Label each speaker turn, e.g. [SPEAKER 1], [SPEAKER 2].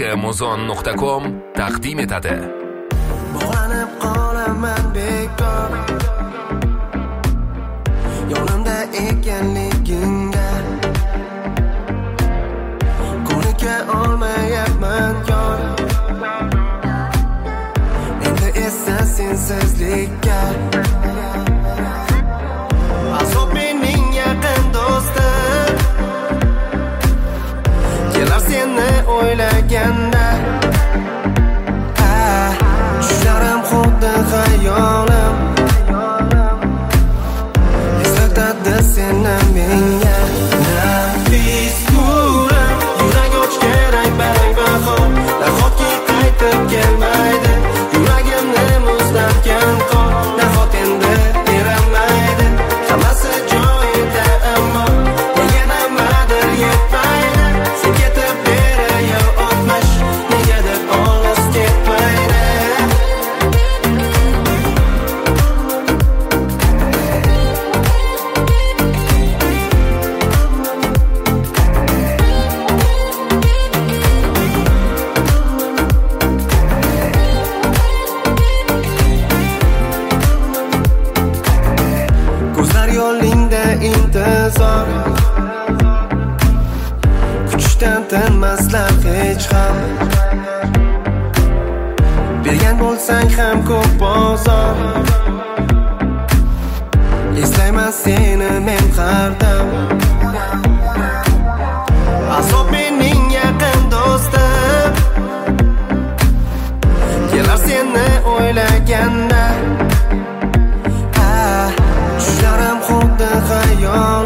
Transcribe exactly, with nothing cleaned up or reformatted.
[SPEAKER 1] muzon nuqta com taqdim etadi.
[SPEAKER 2] Bog'lanib qolaman bekor yonimda ekanligingga, ko'nika olmayapman yor, endi esa sensizlikka. Azob mening yaqin do'stim, kelar seni o'ylaganda. Tushlarim xuddi xayolim, eslatadi seni menga. Nafis gulim, yurak och kerak barang bahor, nahotki qaytib kelmaydi. Yuragimni muzlatgan qor, nahot endi beramaydi. Hammasi joyida ammo nega nimadir yetmaydi. Sen ketib berayo o'tmish, negadir olis ketmaydi. Ko'zlar yo'lingda intizor, kutishdan tinmaslar hech ham. Bergan bo'lsang ham ko'p bozor, eslayman seni men har dam. Azob mening yaqin do'stim, kelar seni o'ylaganda. Tushlarim xuddi xayol,